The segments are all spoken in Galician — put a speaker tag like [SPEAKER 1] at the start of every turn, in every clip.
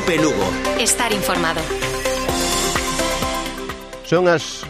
[SPEAKER 1] COPE Lugo.
[SPEAKER 2] Estar informado.
[SPEAKER 3] Son as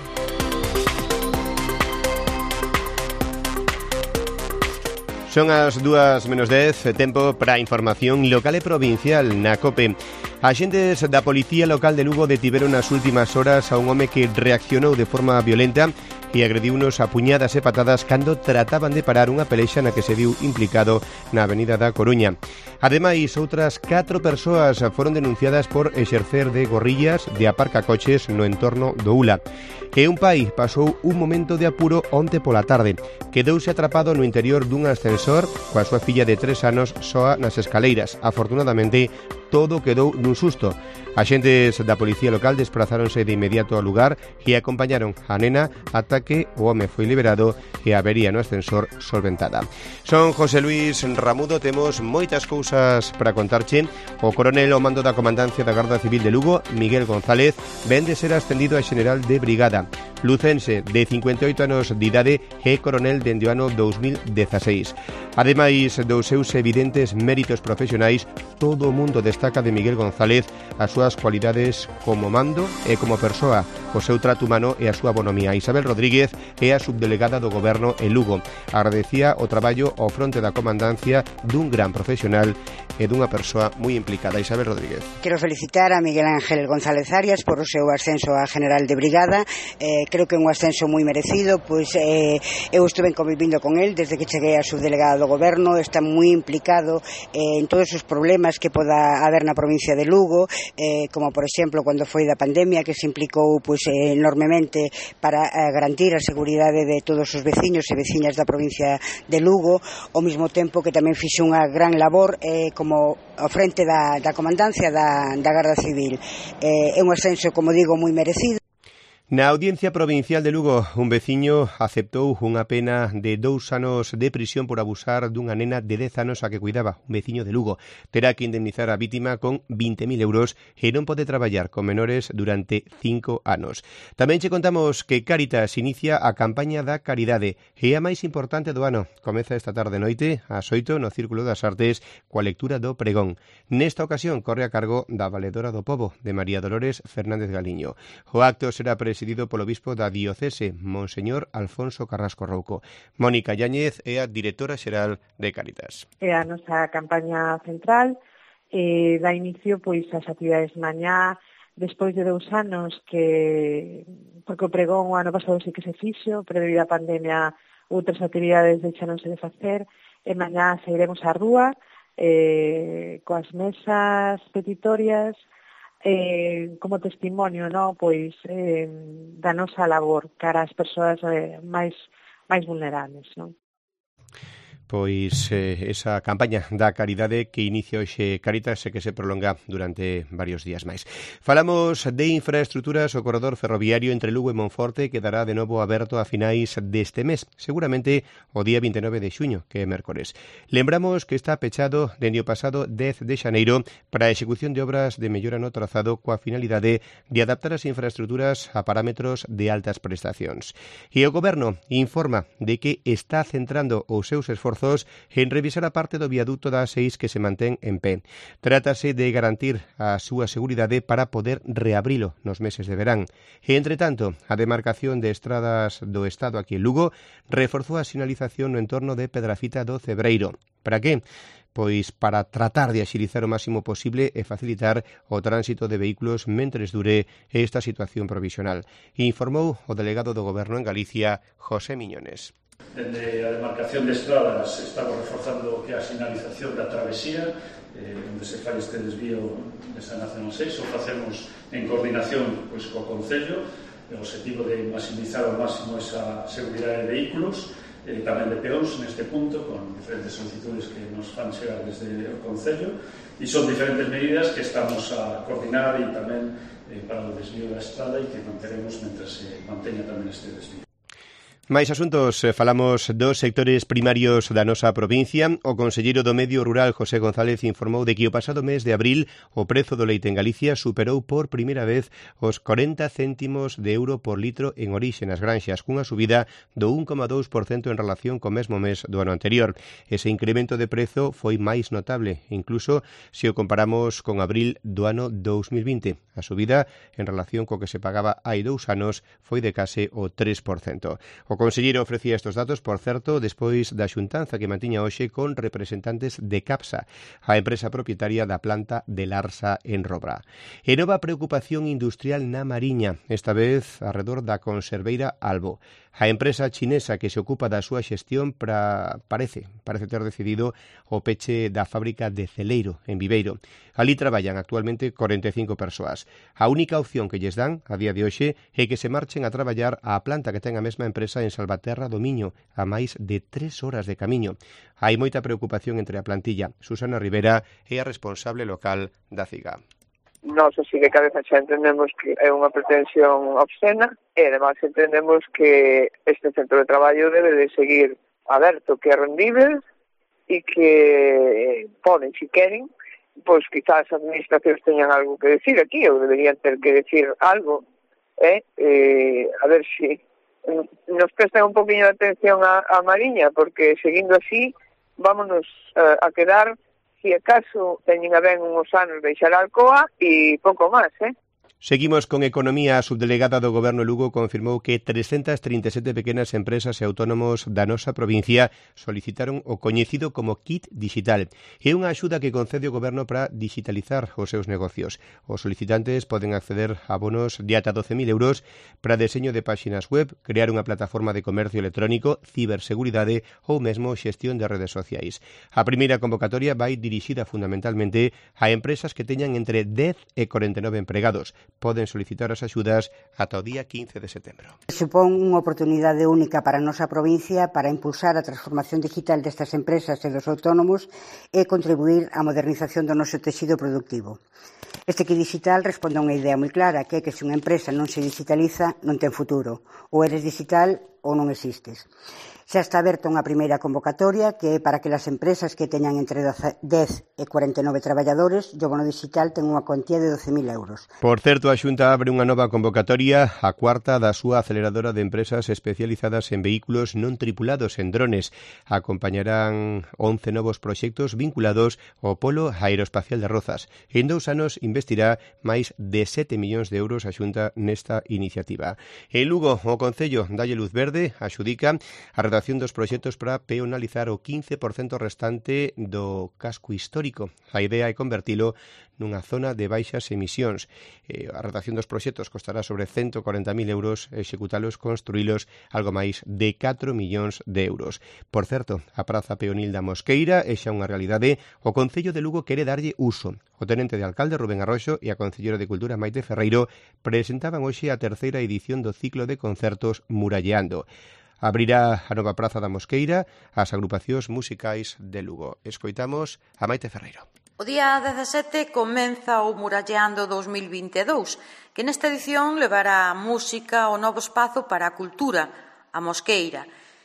[SPEAKER 3] Son as 2:10, tempo para a información local e provincial na COPE. Axentes da Policía Local de Lugo detiveron nas últimas horas a un home que reaccionou de forma violenta e agrediunos a puñadas e patadas cando trataban de parar unha pelexa na que se viu implicado na Avenida da Coruña. Ademais, outras 4 persoas foron denunciadas por exercer de gorrillas de aparcacoches no entorno do ULA. E un pai pasou un momento de apuro onte pola tarde. Quedouse atrapado no interior dun ascensor coa súa filla de 3 anos soa nas escaleiras. Afortunadamente, todo quedou nun susto. Axentes da Policía Local desprazáronse de inmediato ao lugar e acompañaron a nena ata que o home foi liberado e a avería no ascensor solventada. Son José Luis Ramudo, temos moitas cousas para contarche. O coronel ao mando da Comandancia da Garda Civil de Lugo, Miguel González, ven de ser ascendido a xeneral de brigada. Lucense, de 58 anos de idade, é coronel dende o ano 2016. Ademais dos seus evidentes méritos profesionais, todo o mundo destaca de Miguel González as súas cualidades como mando e como persoa, o seu trato humano e a súa bonomía. Isabel Rodríguez é a subdelegada do Goberno en Lugo. Agradecía o traballo ao fronte da comandancia dun gran profesional e dunha persoa moi implicada. Isabel Rodríguez.
[SPEAKER 4] Quero felicitar a Miguel Ángel González Arias por o seu ascenso a general de brigada. Creo que é un ascenso moi merecido, pois eu estuve convivindo con el desde que cheguei a subdelegada do Goberno. Está moi implicado en todos os problemas que poda haber na provincia de Lugo, como por exemplo cando foi da pandemia, que se implicou pois enormemente para garantir a seguridade de todos os veciños e veciñas da provincia de Lugo, ao mesmo tempo que tamén fixo unha gran labor como ao frente da comandancia da Garda Civil. É un ascenso, como digo, moi merecido.
[SPEAKER 3] Na Audiencia Provincial de Lugo, un veciño aceptou unha pena de 2 anos de prisión por abusar dunha nena de 10 anos a que cuidaba. Un veciño de Lugo terá que indemnizar a vítima con 20.000 euros e non pode traballar con menores durante 5 anos. Tamén che contamos que Cáritas inicia a campaña da caridade e a máis importante do ano. Comeza esta tarde noite ás 8 no Círculo das Artes coa lectura do pregón. Nesta ocasión corre a cargo da Valedora do Pobo, de María Dolores Fernández Galiño. O acto será presidido polo bispo da diocese, Monseñor Alfonso Carrasco Rouco. Mónica Yáñez é a directora xeral de Cáritas.
[SPEAKER 5] É a nosa campaña central, dá inicio pois ás actividades mañá, despois de 2 anos porque o pregón o ano pasado sí que se fixo, pero debido á pandemia outras actividades deixaronse de facer, e mañá sairemos á rúa coas mesas petitorias, como testimonio, no, pois da nosa labor cara ás persoas máis vulnerables, non?
[SPEAKER 3] Pois esa campaña da caridade que inicia hoxe Cáritas e que se prolonga durante varios días máis. Falamos de infraestruturas. O corredor ferroviario entre Lugo e Monforte quedará de novo aberto a finais deste mes, seguramente o día 29 de xuño, que é mércores. Lembramos que está pechado dende o pasado 10 de xaneiro para a execución de obras de mellora no trazado coa finalidade de adaptar as infraestruturas a parámetros de altas prestacións. E o Goberno informa de que está centrando os seus esforzos en revisar a parte do viaduto da A6 que se mantén en pé. Trátase de garantir a súa seguridade para poder reabrilo nos meses de verán. E, entre tanto, a demarcación de estradas do Estado aquí en Lugo reforzou a sinalización no entorno de Pedrafita do Cebreiro. Para que? Pois para tratar de axilizar o máximo posible e facilitar o tránsito de vehículos mentres dure esta situación provisional. Informou o delegado do Goberno en Galicia, José Miñones.
[SPEAKER 6] Dende a demarcación de estradas estamos reforzando que a sinalización da travesía, onde se fai este desvío desa Nacional 6, o facemos en coordinación co Concello, o objetivo de maximizar ao máximo esa seguridade de vehículos, tamén de peóns neste punto, con diferentes solicitudes que nos fan chegar desde o Concello, e son diferentes medidas que estamos a coordinar e tamén para o desvío da estrada e que manteremos mentre se manteña tamén este desvío.
[SPEAKER 3] Máis asuntos, falamos dos sectores primarios da nosa provincia. O conselleiro do Medio Rural, José González, informou de que o pasado mes de abril o prezo do leite en Galicia superou por primeira vez os 40 céntimos de euro por litro en orixe nas granxas, cunha subida do 1,2% en relación co mesmo mes do ano anterior. Ese incremento de prezo foi máis notable, incluso se o comparamos con abril do ano 2020. A subida en relación co que se pagaba hai 2 anos foi de case o 3%. O conselleiro ofrecía estes datos, por certo, despois da xuntanza que mantiña hoxe con representantes de Capsa, a empresa propietaria da planta de Larsa en Robra. E nova preocupación industrial na Mariña, esta vez arredor da conserveira Albo. A empresa chinesa que se ocupa da súa xestión parece ter decidido o peche da fábrica de Celeiro, en Viveiro. Ali traballan actualmente 45 persoas. A única opción que lles dan a día de hoxe é que se marchen a traballar á planta que ten a mesma empresa en Salvaterra do Miño, a máis de 3 horas de camiño. Hai moita preocupación entre a plantilla. Susana Rivera é a responsable local da CIGA.
[SPEAKER 1] Nós así de cabeza xa entendemos que é unha pretensión obscena e además entendemos que este centro de traballo debe de seguir aberto, que é rendible e que poden, si queren, pois quizás as administracións teñan algo que decir aquí ou deberían ter que decir algo, a ver si nos prestan un poquinho de atención a Mariña, porque seguindo así vámonos a quedar, si acaso teñen a ben uns anos deixar a Alcoa e pouco máis,
[SPEAKER 3] Seguimos con economía. A subdelegada do Goberno Lugo confirmou que 337 pequenas empresas e autónomos da nosa provincia solicitaron o coñecido como kit digital. É unha axuda que concede o Goberno para digitalizar os seus negocios. Os solicitantes poden acceder a bonos de ata 12.000 euros para deseño de páxinas web, crear unha plataforma de comercio electrónico, ciberseguridade ou mesmo xestión de redes sociais. A primeira convocatoria vai dirixida fundamentalmente a empresas que teñan entre 10 e 49 empregados. Poden solicitar as axudas ata o día 15 de setembro.
[SPEAKER 4] Supón unha oportunidade única para a nosa provincia para impulsar a transformación digital destas empresas e dos autónomos e contribuir á modernización do noso texido productivo. Este kit digital responde a unha idea moi clara, que é que se unha empresa non se digitaliza, non ten futuro. Ou eres digital ou non existes. Xa está aberta unha primeira convocatoria que é para que as empresas que teñan entre 10 e 49 traballadores, o bono digital ten unha cuantía de 12.000 euros.
[SPEAKER 3] Por certo, a Xunta abre unha nova convocatoria, a cuarta da súa aceleradora de empresas especializadas en vehículos non tripulados, en drones. Acompañarán 11 novos proxectos vinculados ao polo aeroespacial de Rozas. En 2 anos investirá máis de 7 millóns de euros a Xunta nesta iniciativa. En Lugo, o Concello dalle luz verde, axudica a redacción dos proxectos para peonalizar o 15% restante do casco histórico. A idea é convertilo nunha zona de baixas emisións. A redacción dos proxectos costará sobre 140.000 euros, executalos, construílos algo máis de 4 millóns de euros. Por certo, a Praza Peonil da Mosqueira é xa unha realidade. O Concello de Lugo quere darlle uso. O tenente de alcalde Rubén Arroxo e a Concellora de Cultura Maite Ferreiro presentaban hoxe a terceira edición do ciclo de concertos Muralleando. Abrirá a nova Praza da Mosqueira as agrupacións musicais de Lugo. Escoitamos a Maite Ferreiro.
[SPEAKER 2] O día 17 comeza o Muralleando 2022, que nesta edición levará a música ao novo espazo para a cultura, a Mosqueira.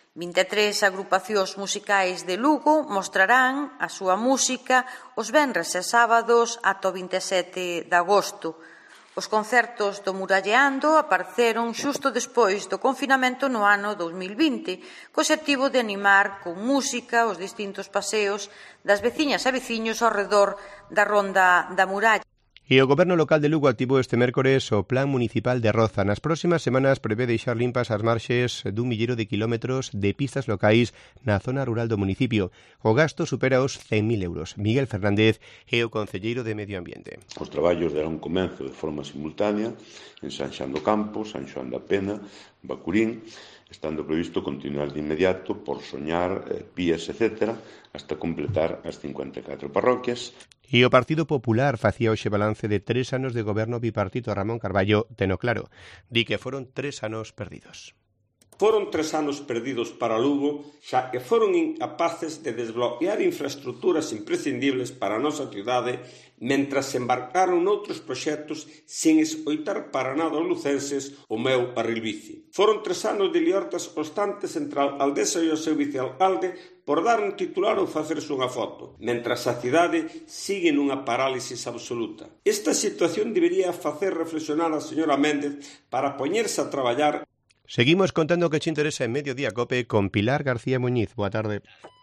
[SPEAKER 2] 23 agrupacións musicais de Lugo mostrarán a súa música os venres e sábados ata o 27 de agosto. Os concertos do Muralleando apareceron xusto despois do confinamento no ano 2020, co obxectivo de animar con música os distintos paseos das veciñas e veciños ao redor da Ronda da Muralla.
[SPEAKER 3] E o Goberno local de Lugo activou este mércores o Plan Municipal de Roza. Nas próximas semanas prevé deixar limpas as marxes dun milleiro de kilómetros de pistas locais na zona rural do municipio. O gasto supera os 100.000 euros. Miguel Fernández é o concelleiro de Medio Ambiente.
[SPEAKER 7] Os traballos darán comezo de forma simultánea en San Xoán do Campo, San Xoán da Pena, Bacurín, estando previsto continuar de inmediato por Soñar, Pías, etc., hasta completar as 54 parroquias.
[SPEAKER 3] E o Partido Popular facía hoxe balance de 3 anos de goberno bipartito. Ramón Carballo teno claro. Di que foron 3 anos perdidos.
[SPEAKER 8] Foron 3 anos perdidos para Lugo, xa que foron incapaces de desbloquear infraestructuras imprescindibles para a nosa cidade mentras se embarcaron noutros proxectos sin escoitar para nada os lucenses o meu barril bici. Foron 3 anos de liortas constantes entre a aldesa e o seu vicealcalde por dar un titular ou facerse unha foto, mentras a cidade sigue nunha parálisis absoluta. Esta situación debería facer reflexionar a señora Méndez para poñerse a traballar.
[SPEAKER 3] Seguimos contando o que che interesa en Mediodía Cope con Pilar García Muñiz. Boa tarde.